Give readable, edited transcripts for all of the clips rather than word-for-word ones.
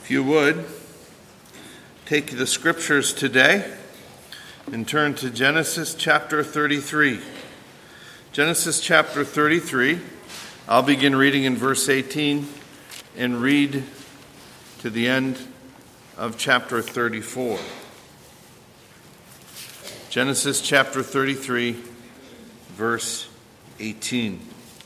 If you would, take the scriptures today and turn to Genesis chapter 33. Genesis chapter 33. I'll begin reading in verse 18 and read to the end of chapter 34. Genesis chapter 33, verse 18.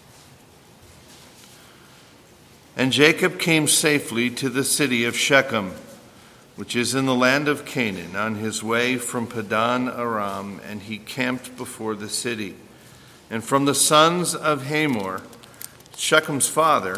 And Jacob came safely to the city of Shechem, which is in the land of Canaan, on his way from Padan Aram, and he camped before the city. And from the sons of Hamor, Shechem's father,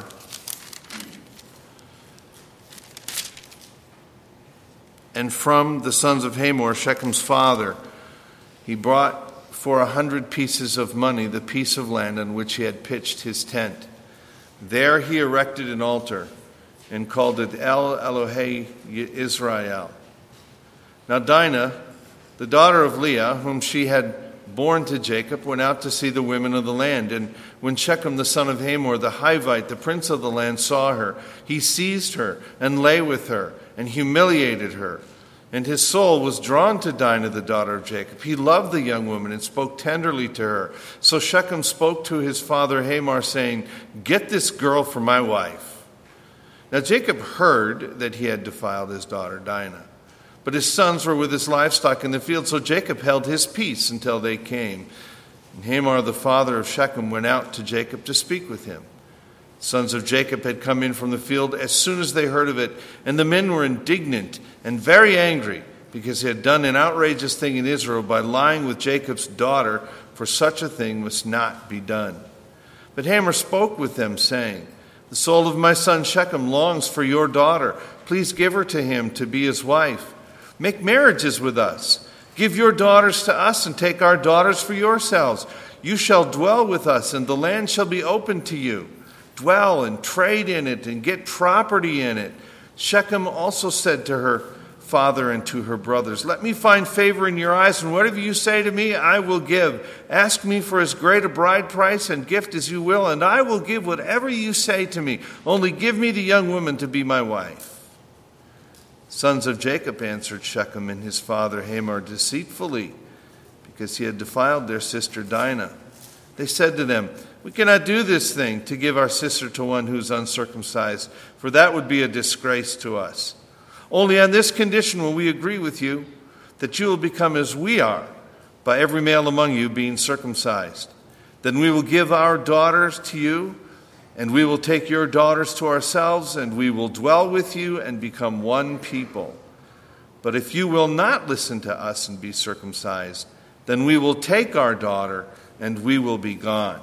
he brought for 100 pieces of money the piece of land on which he had pitched his tent. There he erected an altar and called it El Elohe Israel. Now Dinah, the daughter of Leah, whom she had borne to Jacob, went out to see the women of the land. And when Shechem the son of Hamor, the Hivite, the prince of the land, saw her, he seized her and lay with her and humiliated her. And his soul was drawn to Dinah, the daughter of Jacob. He loved the young woman and spoke tenderly to her. So Shechem spoke to his father Hamor, saying, "Get this girl for my wife." Now Jacob heard that he had defiled his daughter Dinah, but his sons were with his livestock in the field, so Jacob held his peace until they came. And Hamor, the father of Shechem, went out to Jacob to speak with him. The sons of Jacob had come in from the field as soon as they heard of it, and the men were indignant and very angry because he had done an outrageous thing in Israel by lying with Jacob's daughter, for such a thing must not be done. But Hamor spoke with them, saying, "The soul of my son Shechem longs for your daughter. Please give her to him to be his wife. Make marriages with us. Give your daughters to us and take our daughters for yourselves. You shall dwell with us, and the land shall be open to you. Dwell and trade in it and get property in it." Shechem also said to her father and to her brothers, "Let me find favor in your eyes, and whatever you say to me, I will give. Ask me for as great a bride price and gift as you will, and I will give whatever you say to me. Only give me the young woman to be my wife." Sons of Jacob answered Shechem and his father Hamor deceitfully, because he had defiled their sister Dinah. They said to them, "We cannot do this thing to give our sister to one who is uncircumcised, for that would be a disgrace to us. Only on this condition will we agree with you, that you will become as we are, by every male among you being circumcised. Then we will give our daughters to you, and we will take your daughters to ourselves, and we will dwell with you and become one people. But if you will not listen to us and be circumcised, then we will take our daughter, and we will be gone."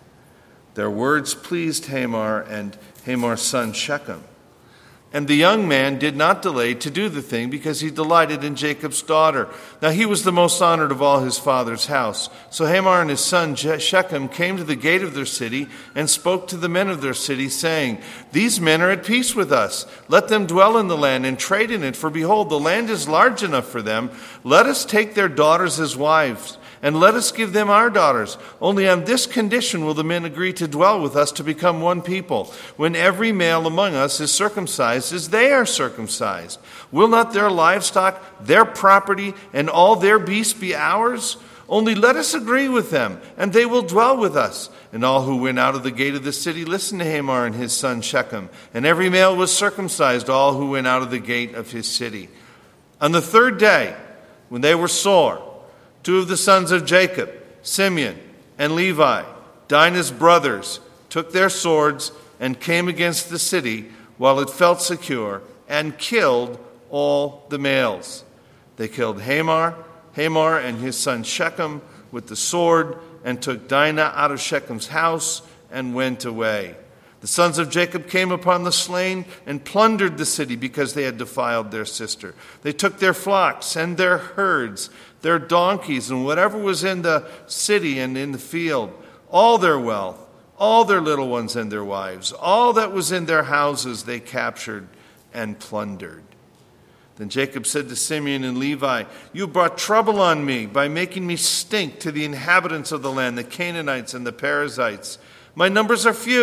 Their words pleased Hamor and Hamor's son Shechem. And the young man did not delay to do the thing, because he delighted in Jacob's daughter. Now he was the most honored of all his father's house. So Hamor and his son Shechem came to the gate of their city and spoke to the men of their city, saying, "These men are at peace with us. Let them dwell in the land and trade in it, for behold, the land is large enough for them. Let us take their daughters as wives, and let us give them our daughters. Only on this condition will the men agree to dwell with us, to become one people, when every male among us is circumcised as they are circumcised. Will not their livestock, their property, and all their beasts be ours? Only let us agree with them, and they will dwell with us." And all who went out of the gate of the city listened to Hamor and his son Shechem, and every male was circumcised, all who went out of the gate of his city. On the third day, when they were sore, two of the sons of Jacob, Simeon and Levi, Dinah's brothers, took their swords and came against the city while it felt secure, and killed all the males. They killed Hamor and his son Shechem with the sword, and took Dinah out of Shechem's house and went away. The sons of Jacob came upon the slain and plundered the city, because they had defiled their sister. They took their flocks and their herds, their donkeys, and whatever was in the city and in the field, all their wealth, all their little ones and their wives, all that was in their houses they captured and plundered. Then Jacob said to Simeon and Levi, "You brought trouble on me by making me stink to the inhabitants of the land, the Canaanites and the Perizzites. My numbers are few,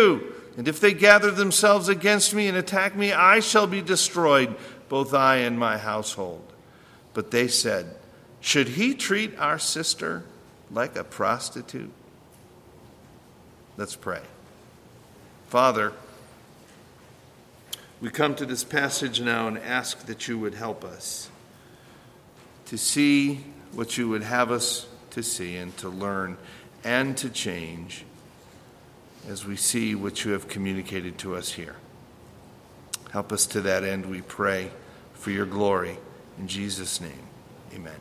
And if they gather themselves against me and attack me, I shall be destroyed, both I and my household." But they said, "Should he treat our sister like a prostitute?" Let's pray. Father, we come to this passage now and ask that you would help us to see what you would have us to see and to learn and to change as we see what you have communicated to us here. Help us to that end, we pray, for your glory. In Jesus' name, amen.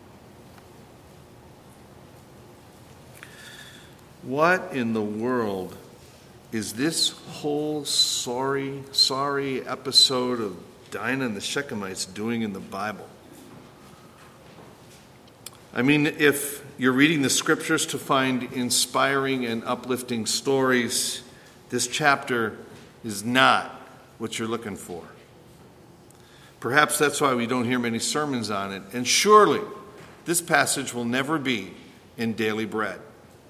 What in the world is this whole sorry episode of Dinah and the Shechemites doing in the Bible? I mean, if you're reading the scriptures to find inspiring and uplifting stories, this chapter is not what you're looking for. Perhaps that's why we don't hear many sermons on it. And surely, this passage will never be in Daily Bread.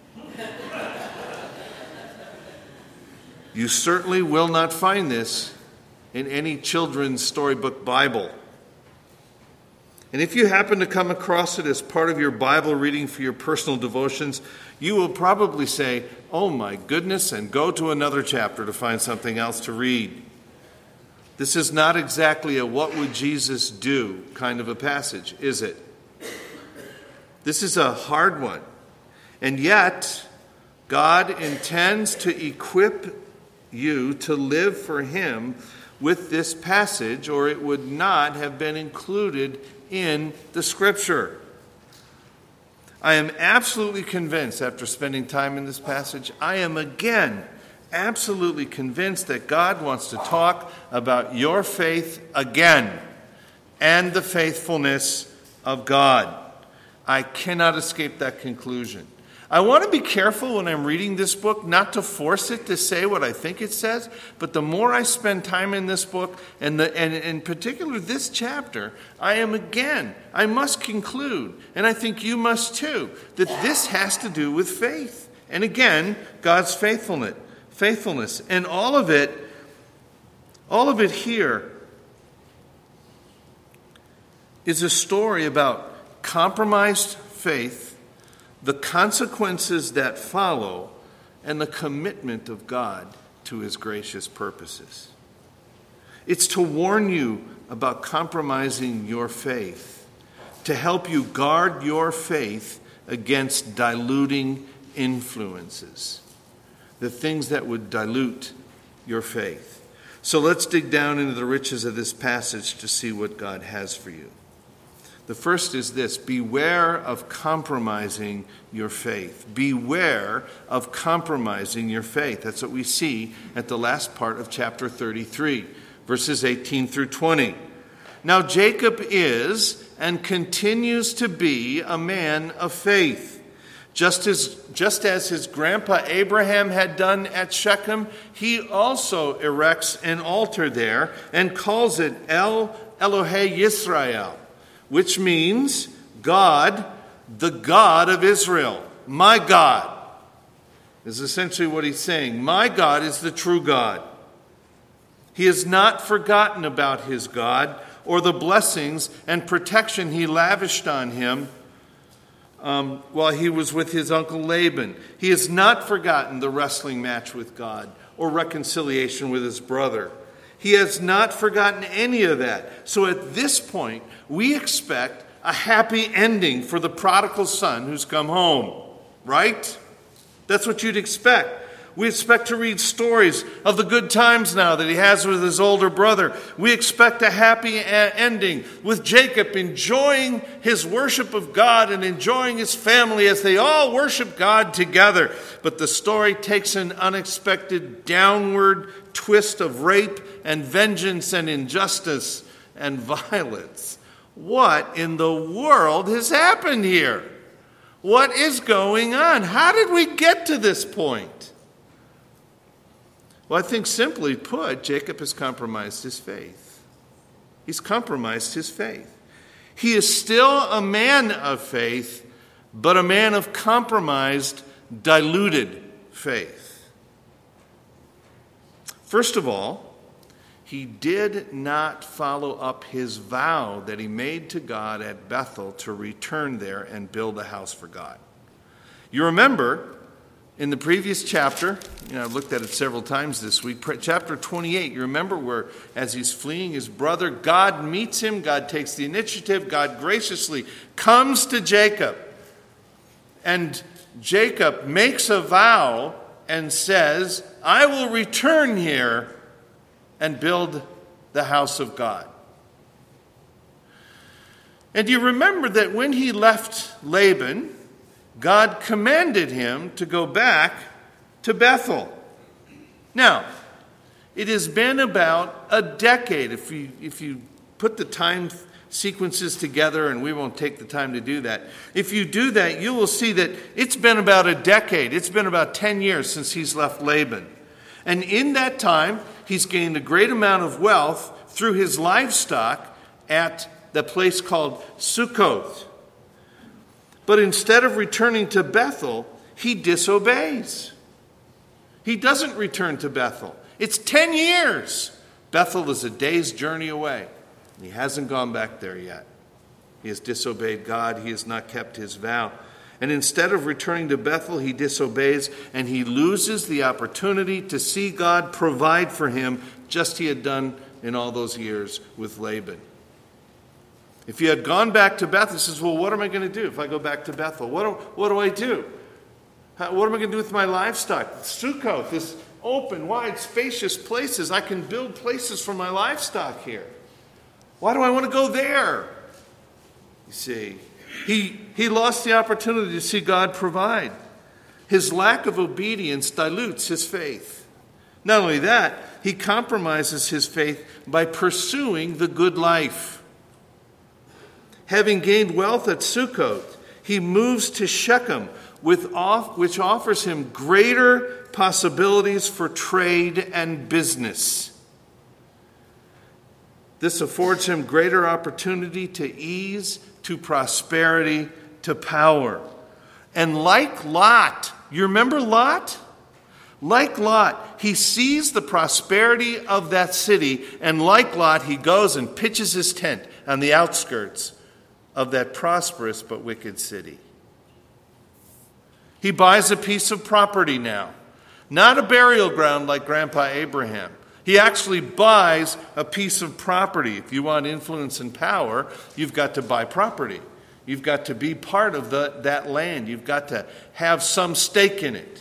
You certainly will not find this in any children's storybook Bible. And if you happen to come across it as part of your Bible reading for your personal devotions, you will probably say, "Oh my goodness," and go to another chapter to find something else to read. This is not exactly a "what would Jesus do" kind of a passage, is it? This is a hard one. And yet, God intends to equip you to live for him with this passage, or it would not have been included in the scripture. I am absolutely convinced, after spending time in this passage, I am again absolutely convinced that God wants to talk about your faith again and the faithfulness of God. I cannot escape that conclusion. I want to be careful when I'm reading this book not to force it to say what I think it says, but the more I spend time in this book, and in particular this chapter, I must conclude, and I think you must too, that this has to do with faith. And again, God's faithfulness. And all of it here is a story about compromised faith, the consequences that follow, and the commitment of God to his gracious purposes. It's to warn you about compromising your faith, to help you guard your faith against diluting influences, the things that would dilute your faith. So let's dig down into the riches of this passage to see what God has for you. The first is this: beware of compromising your faith. Beware of compromising your faith. That's what we see at the last part of chapter 33, verses 18 through 20. Now Jacob is and continues to be a man of faith. Just as his grandpa Abraham had done at Shechem, he also erects an altar there and calls it El Elohei Yisrael, which means God, the God of Israel. My God is essentially what he's saying. My God is the true God. He has not forgotten about his God or the blessings and protection he lavished on him while he was with his uncle Laban. He has not forgotten the wrestling match with God or reconciliation with his brother. He has not forgotten any of that. So at this point, we expect a happy ending for the prodigal son who's come home, right? That's what you'd expect. We expect to read stories of the good times now that he has with his older brother. We expect a happy ending with Jacob enjoying his worship of God and enjoying his family as they all worship God together. But the story takes an unexpected downward twist of rape and vengeance and injustice and violence. What in the world has happened here? What is going on? How did we get to this point? Well, I think simply put, Jacob has compromised his faith. He's compromised his faith. He is still a man of faith, but a man of compromised, diluted faith. First of all, he did not follow up his vow that he made to God at Bethel to return there and build a house for God. You remember in the previous chapter, I've looked at it several times this week, chapter 28, you remember where as he's fleeing his brother, God meets him, God takes the initiative, God graciously comes to Jacob. And Jacob makes a vow and says, I will return here and build the house of God. And you remember that when he left Laban, God commanded him to go back to Bethel. Now, it has been about a decade. If you put the time sequences together, and we won't take the time to do that. If you do that, you will see that it's been about a decade. It's been about 10 years since he's left Laban. And in that time, he's gained a great amount of wealth through his livestock at the place called Sukkoth. But instead of returning to Bethel, he disobeys. He doesn't return to Bethel. It's 10 years. Bethel is a day's journey away. He hasn't gone back there yet. He has disobeyed God. He has not kept his vow. And instead of returning to Bethel, he disobeys, and he loses the opportunity to see God provide for him just as he had done in all those years with Laban. If he had gone back to Bethel, he says, well, what am I going to do if I go back to Bethel? What do I do? What am I going to do with my livestock? Sukkoth, this open, wide, spacious places. I can build places for my livestock here. Why do I want to go there? You see, he lost the opportunity to see God provide. His lack of obedience dilutes his faith. Not only that, he compromises his faith by pursuing the good life. Having gained wealth at Sukkoth, he moves to Shechem, which offers him greater possibilities for trade and business. This affords him greater opportunity to ease, to prosperity, to power. And like Lot, you remember Lot? Like Lot, he sees the prosperity of that city, and like Lot, he goes and pitches his tent on the outskirts of that prosperous but wicked city. He buys a piece of property now, not a burial ground like Grandpa Abraham. He actually buys a piece of property. If you want influence and power, you've got to buy property. You've got to be part of that land. You've got to have some stake in it.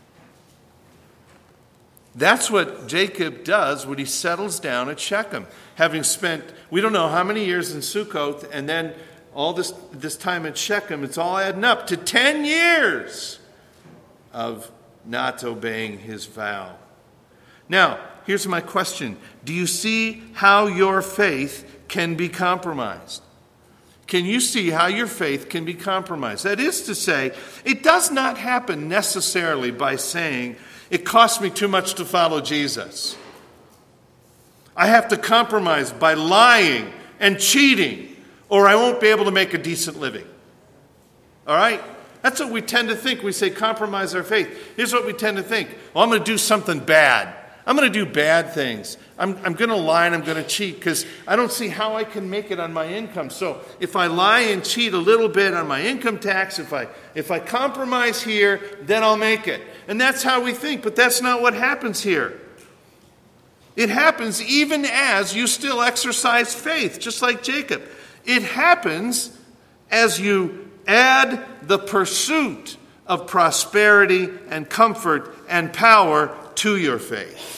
That's what Jacob does when he settles down at Shechem. Having spent, we don't know how many years in Sukkoth, and then all this time at Shechem, it's all adding up to 10 years of not obeying his vow. Now, here's my question. Do you see how your faith can be compromised? Can you see how your faith can be compromised? That is to say, it does not happen necessarily by saying, it costs me too much to follow Jesus. I have to compromise by lying and cheating, or I won't be able to make a decent living. All right? That's what we tend to think. We say compromise our faith. Here's what we tend to think. Well, I'm going to do something bad. I'm going to do bad things. I'm going to lie and I'm going to cheat because I don't see how I can make it on my income. So if I lie and cheat a little bit on my income tax, if I compromise here, then I'll make it. And that's how we think, but that's not what happens here. It happens even as you still exercise faith, just like Jacob. It happens as you add the pursuit of prosperity and comfort and power to your faith.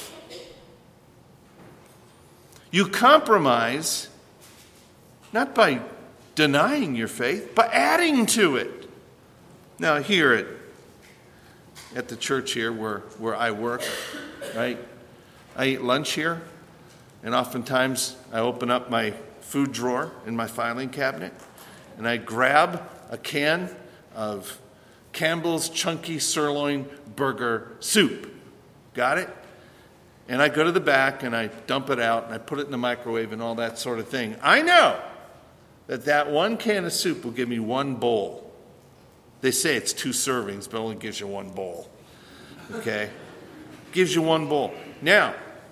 You compromise not by denying your faith, but adding to it. Now here at the church here where I work, right? I eat lunch here, and oftentimes I open up my food drawer in my filing cabinet, and I grab a can of Campbell's Chunky Sirloin Burger Soup. Got it? And I go to the back and I dump it out and I put it in the microwave and all that sort of thing. I know that one can of soup will give me one bowl. They say it's 2 servings, but it only gives you one bowl. Okay? Gives you one bowl. Now,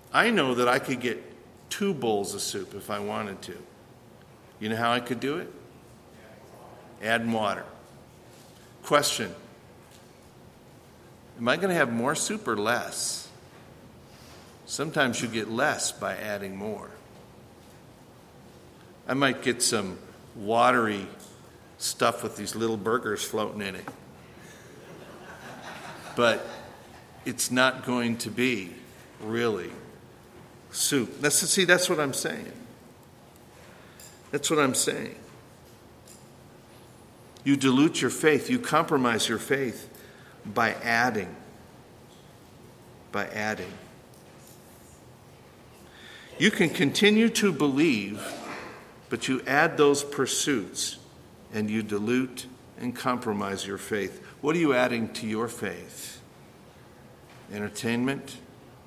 I know that I could get 2 bowls of soup if I wanted to. You know how I could do it? Add water. Question. Am I going to have more soup or less? Sometimes you get less by adding more. I might get some watery stuff with these little burgers floating in it. But it's not going to be really soup. That's what I'm saying. That's what I'm saying. You dilute your faith. You compromise your faith by adding. By adding. You can continue to believe, but you add those pursuits and you dilute and compromise your faith. What are you adding to your faith? Entertainment?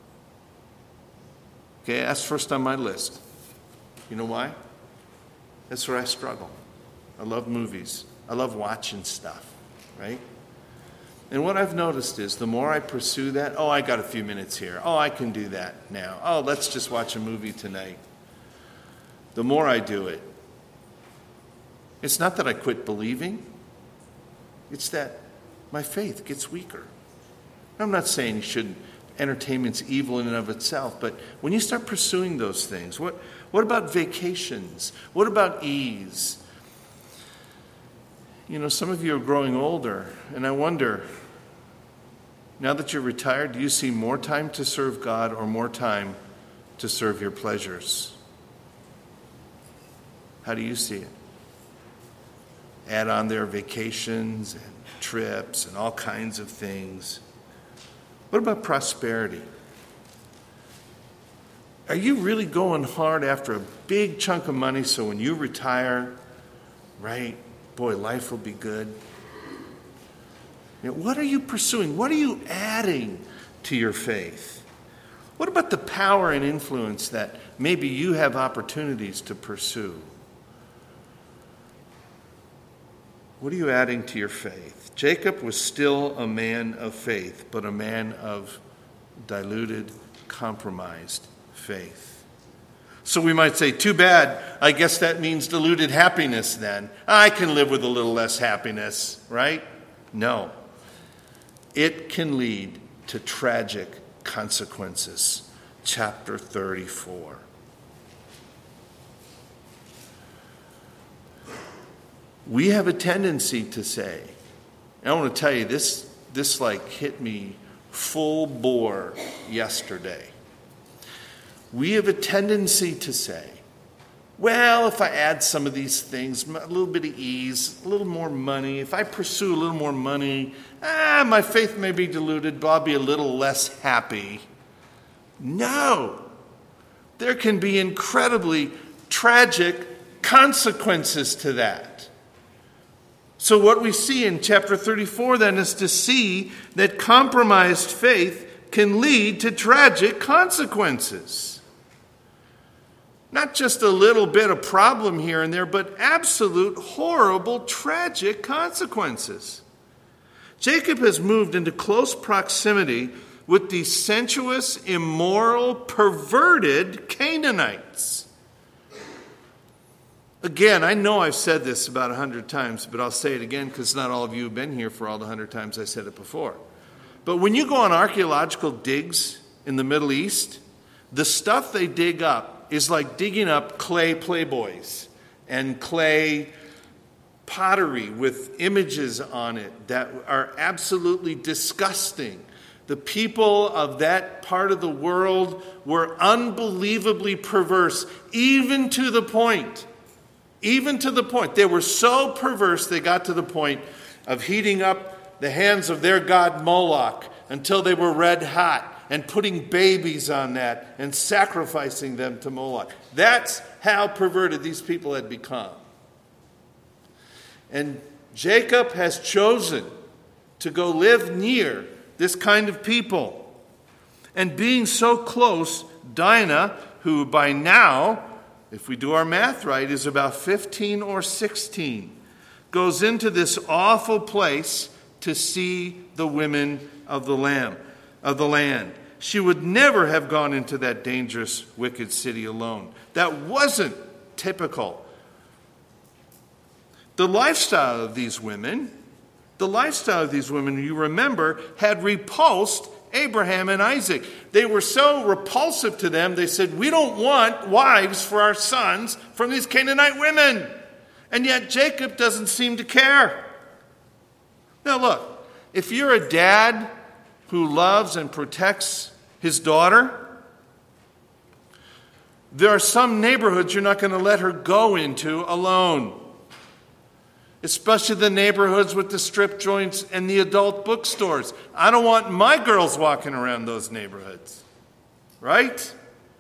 Okay, that's first on my list. You know why? That's where I struggle. I love movies. I love watching stuff, right? And what I've noticed is the more I pursue that, I got a few minutes here. I can do that now. Let's just watch a movie tonight. The more I do it, it's not that I quit believing. It's that my faith gets weaker. I'm not saying you shouldn't. Entertainment's evil in and of itself, but when you start pursuing those things, what about vacations? What about ease? Some of you are growing older, and I wonder, now that you're retired, do you see more time to serve God or more time to serve your pleasures? How do you see it? Add on their vacations and trips and all kinds of things. What about prosperity? Are you really going hard after a big chunk of money so when you retire, right, boy, life will be good? What are you pursuing? What are you adding to your faith? What about the power and influence that maybe you have opportunities to pursue? What are you adding to your faith? Jacob was still a man of faith, but a man of diluted, compromised faith. So we might say, too bad, I guess that means diluted happiness then. I can live with a little less happiness, right? No. It can lead to tragic consequences. Chapter 34. We have a tendency to say, and I want to tell you, this hit me full bore yesterday. We have a tendency to say, well, if I add some of these things, a little bit of ease, a little more money, if I pursue a little more money, my faith may be diluted, but I'll be a little less happy. No. There can be incredibly tragic consequences to that. So what we see in chapter 34 then is to see that compromised faith can lead to tragic consequences. Not just a little bit of problem here and there, but absolute horrible, tragic consequences. Jacob has moved into close proximity with the sensuous, immoral, perverted Canaanites. Again, I know I've said this about 100 times, but I'll say it again because not all of you have been here for all the 100 times I said it before. But when you go on archaeological digs in the Middle East, the stuff they dig up is like digging up clay playboys and clay pottery with images on it that are absolutely disgusting. The people of that part of the world were unbelievably perverse, even to the point, they were so perverse they got to the point of heating up the hands of their god Moloch until they were red hot and putting babies on that and sacrificing them to Moloch. That's how perverted these people had become. And Jacob has chosen to go live near this kind of people. And being so close, Dinah, who by now, if we do our math right, is about 15 or 16, goes into this awful place to see the women of the land. she would never have gone into that dangerous, wicked city alone. That wasn't typical. The lifestyle of these women, you remember, had repulsed Abraham and Isaac. They were so repulsive to them, they said, we don't want wives for our sons from these Canaanite women. And yet Jacob doesn't seem to care. Now look, if you're a dad who loves and protects his daughter, there are some neighborhoods you're not going to let her go into alone. Especially the neighborhoods with the strip joints and the adult bookstores. I don't want my girls walking around those neighborhoods. Right?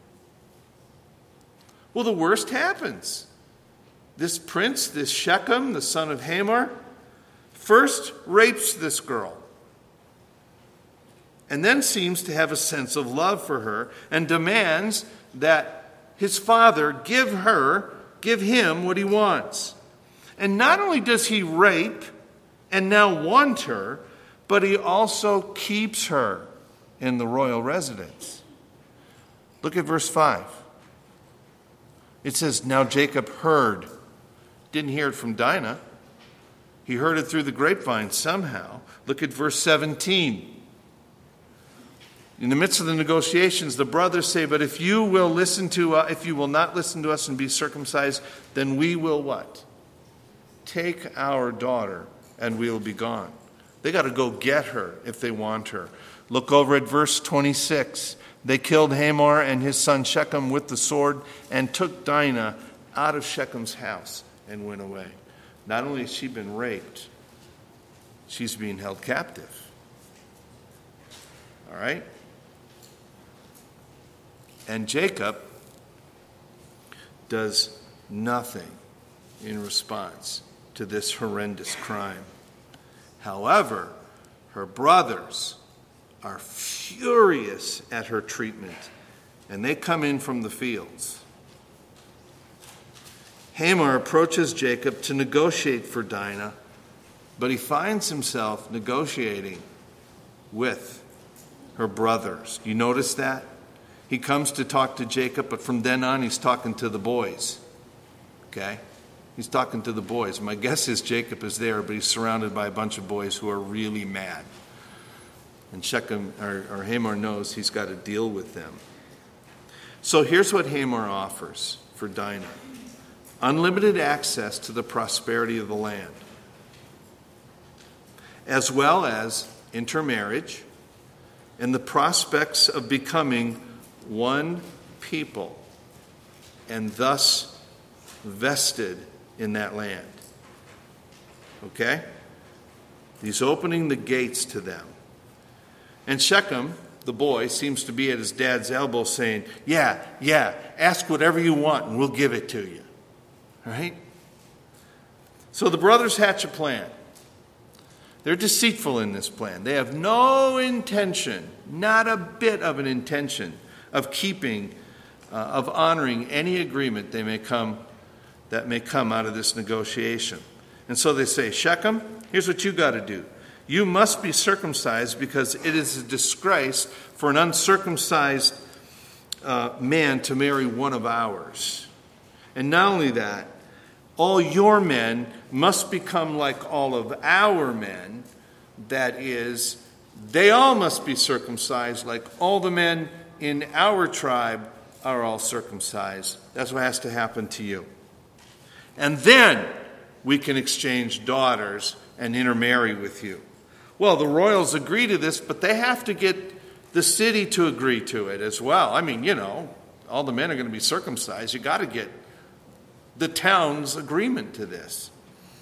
Well, the worst happens. This prince, this Shechem, the son of Hamor, first rapes this girl. And then seems to have a sense of love for her and demands that his father give him what he wants. And not only does he rape and now want her, but he also keeps her in the royal residence. Look at verse 5. It says, now Jacob heard. Didn't hear it from Dinah. He heard it through the grapevine somehow. Look at verse 17. In the midst of the negotiations, the brothers say, but if you will not listen to us and be circumcised, then we will what? Take our daughter and we'll be gone. They got to go get her if they want her. Look over at verse 26. They killed Hamor and his son Shechem with the sword and took Dinah out of Shechem's house and went away. Not only has she been raped, she's being held captive. All right? And Jacob does nothing in response to this horrendous crime. However, her brothers are furious at her treatment, and they come in from the fields. Hamor approaches Jacob to negotiate for Dinah, but he finds himself negotiating with her brothers. You notice that? He comes to talk to Jacob, but from then on he's talking to the boys. Okay? He's talking to the boys. My guess is Jacob is there, but he's surrounded by a bunch of boys who are really mad. And Shechem or Hamor knows he's got to deal with them. So here's what Hamor offers for Dinah. Unlimited access to the prosperity of the land, as well as intermarriage and the prospects of becoming one people and thus vested in that land. Okay? He's opening the gates to them. And Shechem, the boy, seems to be at his dad's elbow saying, yeah, ask whatever you want and we'll give it to you. All right? So the brothers hatch a plan. They're deceitful in this plan. They have no intention, not a bit of an intention, of keeping, of honoring any agreement that may come out of this negotiation. And so they say, Shechem, here's what you got to do. You must be circumcised because it is a disgrace for an uncircumcised man to marry one of ours. And not only that, all your men must become like all of our men. That is, they all must be circumcised like all the men in our tribe are all circumcised. That's what has to happen to you. And then we can exchange daughters and intermarry with you. Well, the royals agree to this, but they have to get the city to agree to it as well. I mean, all the men are going to be circumcised. You got to get the town's agreement to this.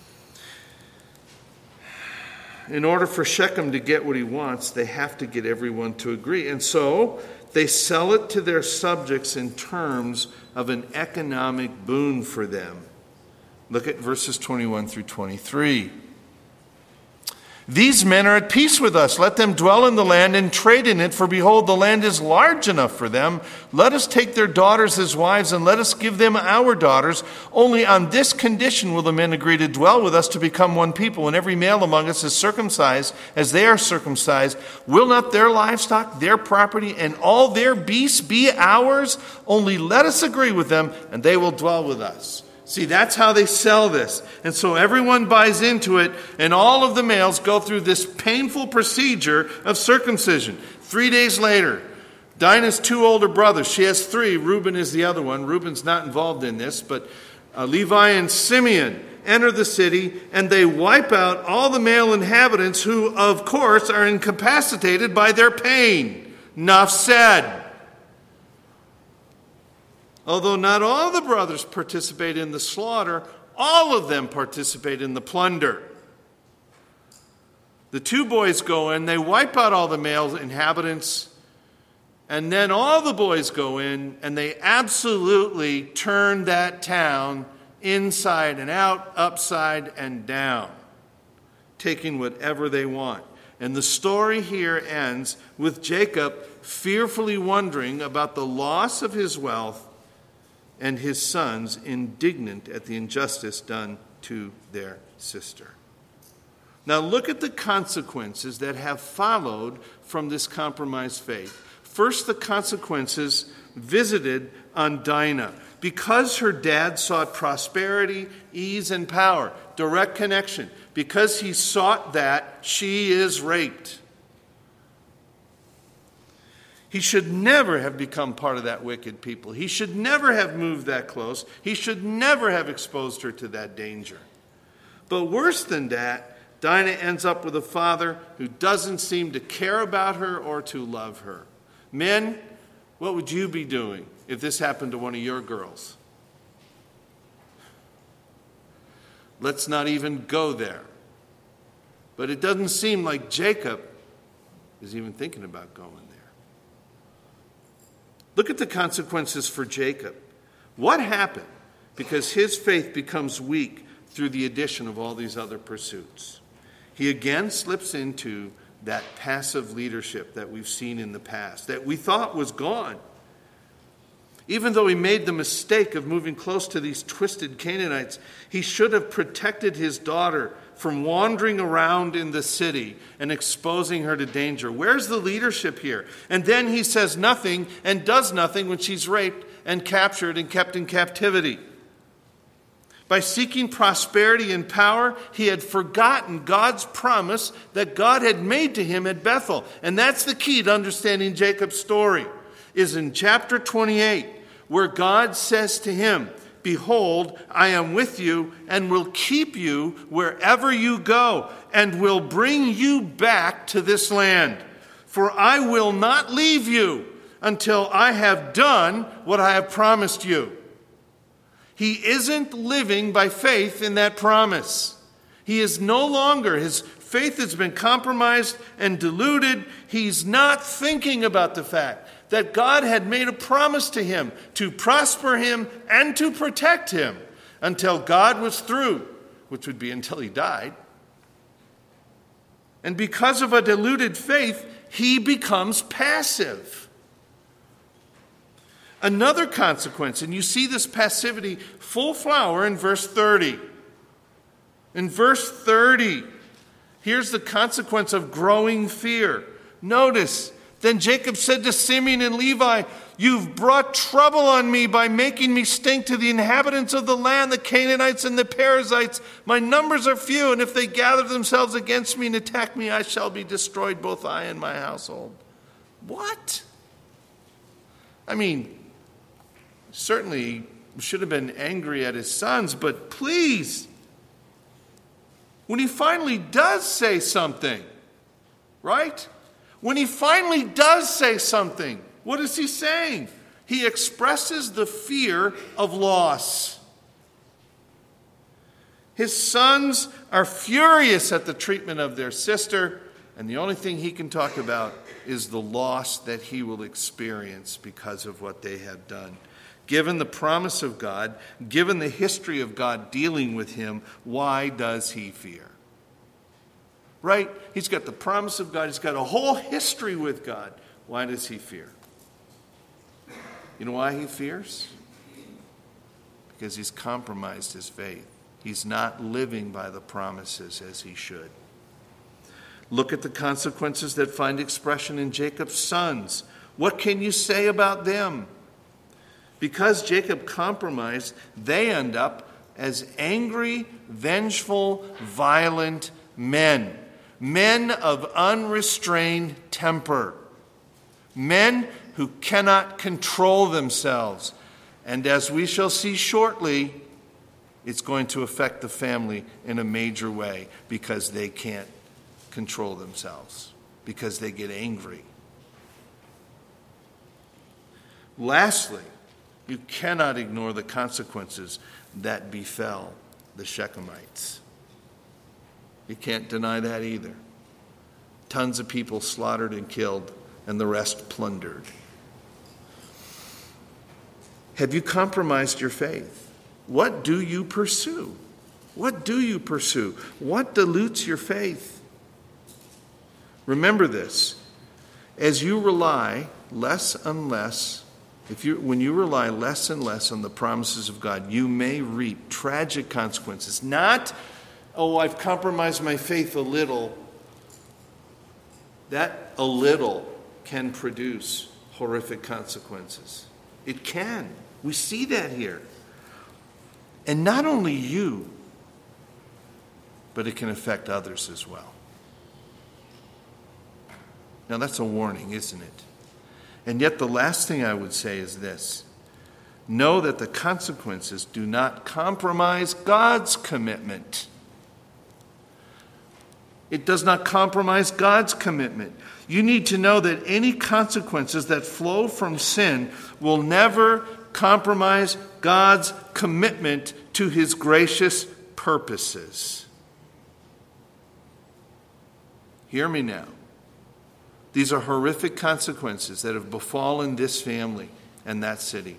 In order for Shechem to get what he wants, they have to get everyone to agree. And so they sell it to their subjects in terms of an economic boon for them. Look at verses 21 through 23. These men are at peace with us. Let them dwell in the land and trade in it, for behold, the land is large enough for them. Let us take their daughters as wives, and let us give them our daughters. Only on this condition will the men agree to dwell with us, to become one people. And every male among us is circumcised as they are circumcised. Will not their livestock, their property, and all their beasts be ours? Only let us agree with them, and they will dwell with us. See, that's how they sell this. And so everyone buys into it, and all of the males go through this painful procedure of circumcision. 3 days later, Dinah's 2 older brothers, she has 3, Reuben is the other one. Reuben's not involved in this, but Levi and Simeon enter the city, and they wipe out all the male inhabitants who, of course, are incapacitated by their pain. Enough said. Although not all the brothers participate in the slaughter, all of them participate in the plunder. The 2 boys go in, they wipe out all the male inhabitants, and then all the boys go in, and they absolutely turn that town inside and out, upside and down, taking whatever they want. And the story here ends with Jacob fearfully wondering about the loss of his wealth, and his sons indignant at the injustice done to their sister. Now look at the consequences that have followed from this compromised faith. First, the consequences visited on Dinah. Because her dad sought prosperity, ease, and power, direct connection. Because he sought that, she is raped. He should never have become part of that wicked people. He should never have moved that close. He should never have exposed her to that danger. But worse than that, Dinah ends up with a father who doesn't seem to care about her or to love her. Men, what would you be doing if this happened to one of your girls? Let's not even go there. But it doesn't seem like Jacob is even thinking about going there. Look at the consequences for Jacob. What happened? Because his faith becomes weak through the addition of all these other pursuits. He again slips into that passive leadership that we've seen in the past, that we thought was gone. Even though he made the mistake of moving close to these twisted Canaanites, he should have protected his daughter from wandering around in the city and exposing her to danger. Where's the leadership here? And then he says nothing and does nothing when she's raped and captured and kept in captivity. By seeking prosperity and power, he had forgotten God's promise that God had made to him at Bethel. And that's the key to understanding Jacob's story, is in chapter 28, where God says to him, "Behold, I am with you and will keep you wherever you go and will bring you back to this land. For I will not leave you until I have done what I have promised you." He isn't living by faith in that promise. He is no longer, his faith has been compromised and diluted. He's not thinking about the fact that God had made a promise to him to prosper him and to protect him until God was through, which would be until he died. And because of a diluted faith, he becomes passive. Another consequence, and you see this passivity full flower in verse 30. In verse 30, here's the consequence of growing fear. Notice, then Jacob said to Simeon and Levi, "You've brought trouble on me by making me stink to the inhabitants of the land, the Canaanites and the Perizzites. My numbers are few, and if they gather themselves against me and attack me, I shall be destroyed, both I and my household." What? I mean, certainly he should have been angry at his sons, but please, when he finally does say something, right? When he finally does say something, what is he saying? He expresses the fear of loss. His sons are furious at the treatment of their sister, and the only thing he can talk about is the loss that he will experience because of what they have done. Given the promise of God, given the history of God dealing with him, why does he fear? right? He's got the promise of God. He's got a whole history with God. Why does he fear? You know why he fears? Because he's compromised his faith. He's not living by the promises as he should. Look at the consequences that find expression in Jacob's sons. What can you say about them? Because Jacob compromised, they end up as angry, vengeful, violent men. Men of unrestrained temper. Men who cannot control themselves. And as we shall see shortly, it's going to affect the family in a major way because they can't control themselves, because they get angry. Lastly, you cannot ignore the consequences that befell the Shechemites. You can't deny that either. Tons of people slaughtered and killed, and the rest plundered. Have you compromised your faith? What do you pursue? What do you pursue? What dilutes your faith? Remember this. As you rely less and less, when you rely less and less on the promises of God, you may reap tragic consequences. Not, I've compromised my faith a little. That a little can produce horrific consequences. It can. We see that here. And not only you, but it can affect others as well. Now that's a warning, isn't it? And yet the last thing I would say is this. Know that the consequences do not compromise God's commitment. It does not compromise God's commitment. You need to know that any consequences that flow from sin will never compromise God's commitment to his gracious purposes. Hear me now. These are horrific consequences that have befallen this family and that city.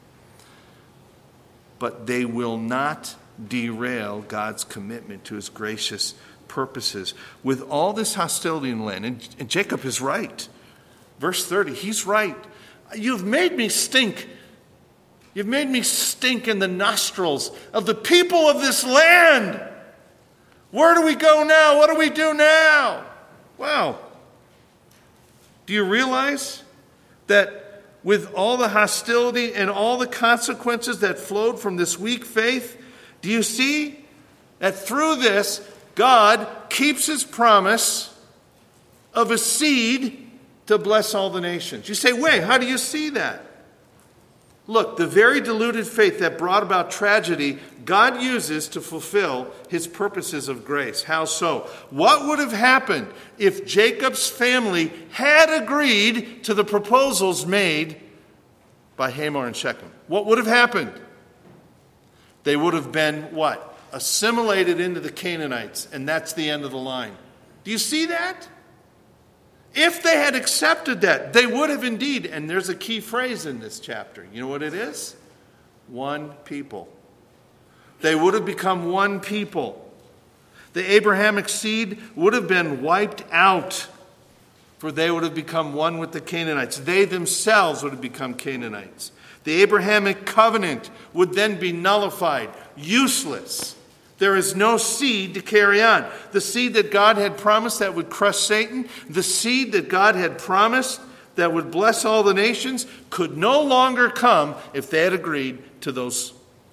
But they will not derail God's commitment to his gracious purposes. With all this hostility in the land, and Jacob is right. Verse 30, he's right. You've made me stink. You've made me stink in the nostrils of the people of this land. Where do we go now? What do we do now? Wow. Do you realize that with all the hostility and all the consequences that flowed from this weak faith, do you see that through this, God keeps his promise of a seed to bless all the nations? You say, wait, how do you see that? Look, the very deluded faith that brought about tragedy, God uses to fulfill his purposes of grace. How so? What would have happened if Jacob's family had agreed to the proposals made by Hamor and Shechem? What would have happened? They would have been what? Assimilated into the Canaanites, and that's the end of the line. Do you see that? If they had accepted that, they would have indeed, and there's a key phrase in this chapter. You know what it is? One people. They would have become one people. The Abrahamic seed would have been wiped out, for they would have become one with the Canaanites. They themselves would have become Canaanites. The Abrahamic covenant would then be nullified, useless. There is no seed to carry on. The seed that God had promised that would crush Satan, the seed that God had promised that would bless all the nations, could no longer come if they had agreed to those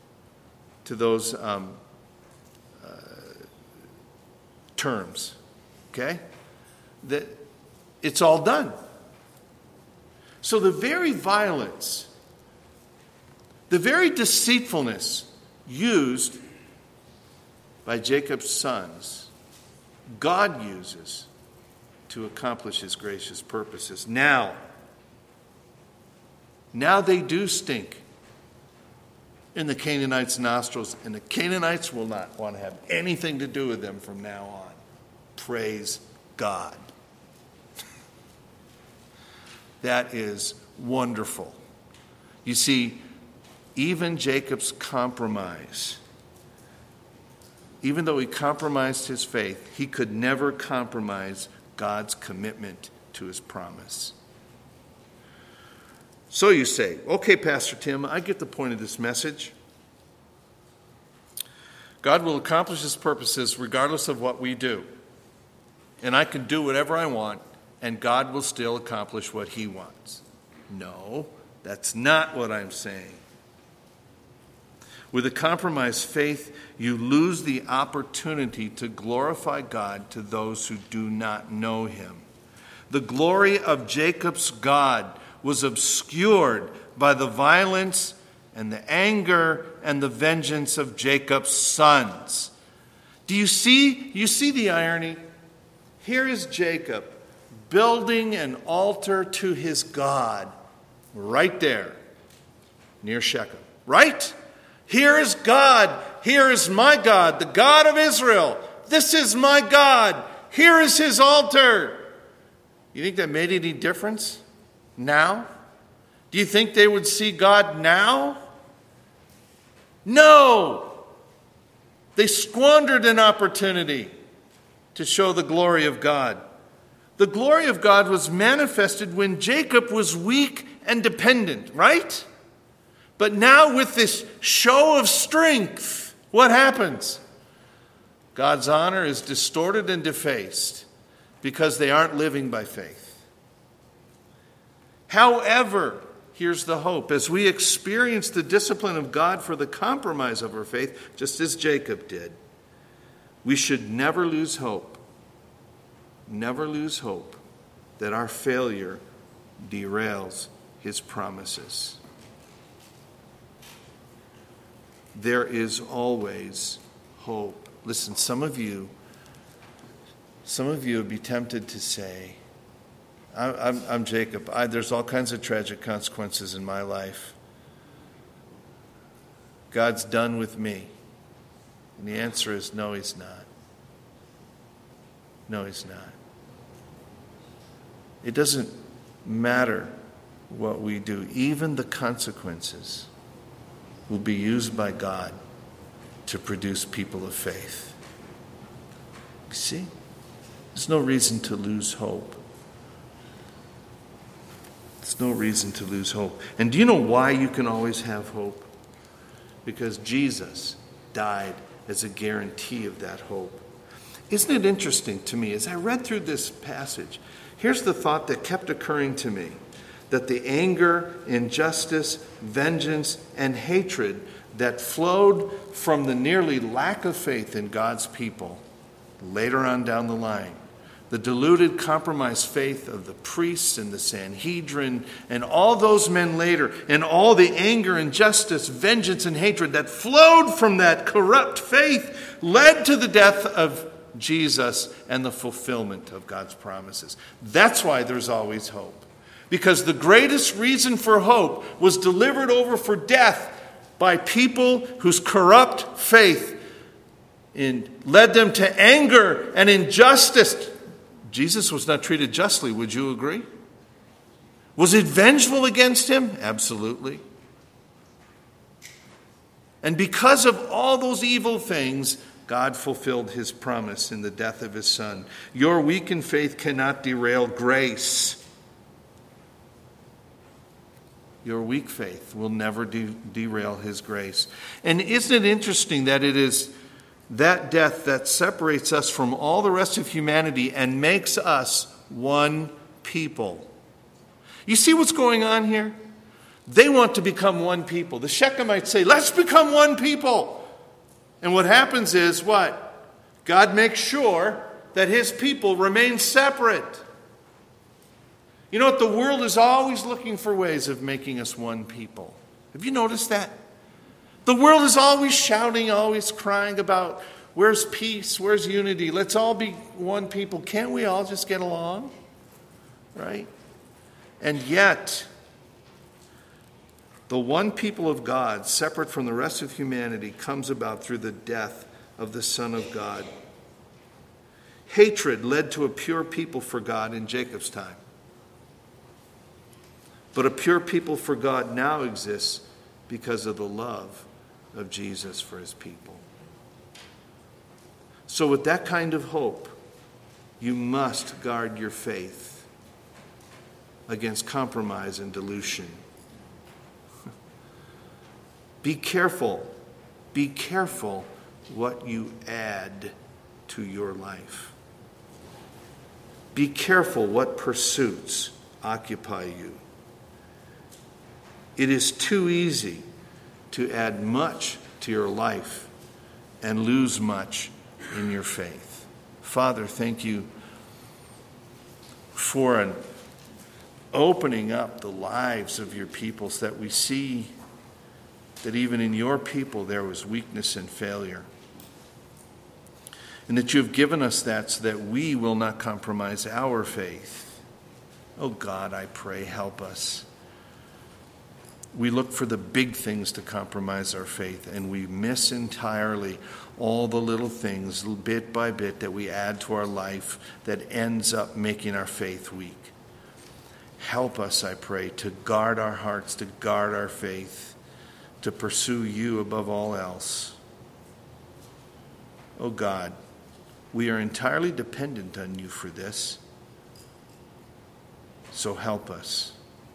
terms. Okay? That it's all done. So the very violence, the very deceitfulness used by Jacob's sons, God uses to accomplish his gracious purposes. Now they do stink in the Canaanites' nostrils, and the Canaanites will not want to have anything to do with them from now on. Praise God. That is wonderful. You see, even Jacob's compromise even though he compromised his faith, he could never compromise God's commitment to his promise. So you say, okay, Pastor Tim, I get the point of this message. God will accomplish his purposes regardless of what we do. And I can do whatever I want, and God will still accomplish what he wants. No, that's not what I'm saying. With a compromised faith, you lose the opportunity to glorify God to those who do not know him. The glory of Jacob's God was obscured by the violence and the anger and the vengeance of Jacob's sons. Do you see the irony? Here is Jacob building an altar to his God right there near Shechem. Right? Here is God. Here is my God, the God of Israel. This is my God. Here is his altar. You think that made any difference now? Do you think they would see God now? No. They squandered an opportunity to show the glory of God. The glory of God was manifested when Jacob was weak and dependent, right? But now with this show of strength, what happens? God's honor is distorted and defaced because they aren't living by faith. However, here's the hope. As we experience the discipline of God for the compromise of our faith, just as Jacob did, we should never lose hope. Never lose hope that our failure derails his promises. There is always hope. Listen, some of you would be tempted to say, I'm Jacob. There's all kinds of tragic consequences in my life. God's done with me. And the answer is no, he's not. No, he's not. It doesn't matter what we do. Even the consequences will be used by God to produce people of faith. You see? There's no reason to lose hope. There's no reason to lose hope. And do you know why you can always have hope? Because Jesus died as a guarantee of that hope. Isn't it interesting to me, as I read through this passage, here's the thought that kept occurring to me, that the anger, injustice, vengeance, and hatred that flowed from the nearly lack of faith in God's people later on down the line, the deluded, compromised faith of the priests and the Sanhedrin and all those men later, and all the anger, injustice, vengeance, and hatred that flowed from that corrupt faith led to the death of Jesus and the fulfillment of God's promises. That's why there's always hope. Because the greatest reason for hope was delivered over for death by people whose corrupt faith led them to anger and injustice. Jesus was not treated justly, would you agree? Was it vengeful against him? Absolutely. And because of all those evil things, God fulfilled his promise in the death of his Son. Your weakened faith cannot derail grace. Your weak faith will never derail his grace. And isn't it interesting that it is that death that separates us from all the rest of humanity and makes us one people? You see what's going on here? They want to become one people. The Shechemites say, let's become one people. And what happens is what? God makes sure that his people remain separate. You know what? The world is always looking for ways of making us one people. Have you noticed that? The world is always shouting, always crying about where's peace, where's unity? Let's all be one people. Can't we all just get along? Right? And yet, the one people of God, separate from the rest of humanity, comes about through the death of the Son of God. Hatred led to a pure people for God in Jacob's time. But a pure people for God now exists because of the love of Jesus for his people. So with that kind of hope, you must guard your faith against compromise and dilution. Be careful what you add to your life. Be careful what pursuits occupy you. It is too easy to add much to your life and lose much in your faith. Father, thank you for an opening up the lives of your people so that we see that even in your people there was weakness and failure. And that you have given us that so that we will not compromise our faith. Oh God, I pray, help us. We look for the big things to compromise our faith, and we miss entirely all the little things, bit by bit, that we add to our life that ends up making our faith weak. Help us, I pray, to guard our hearts, to guard our faith, to pursue you above all else. Oh God, we are entirely dependent on you for this, so help us.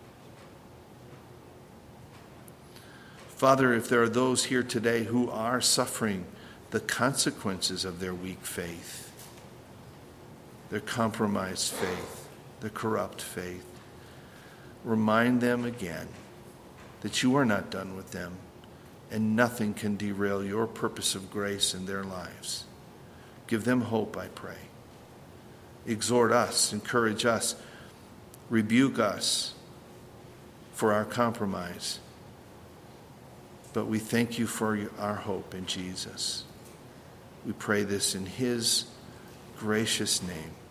Father, if there are those here today who are suffering the consequences of their weak faith, their compromised faith, their corrupt faith, remind them again that you are not done with them and nothing can derail your purpose of grace in their lives. Give them hope, I pray. Exhort us, encourage us, rebuke us for our compromise. But we thank you for our hope in Jesus. We pray this in his gracious name.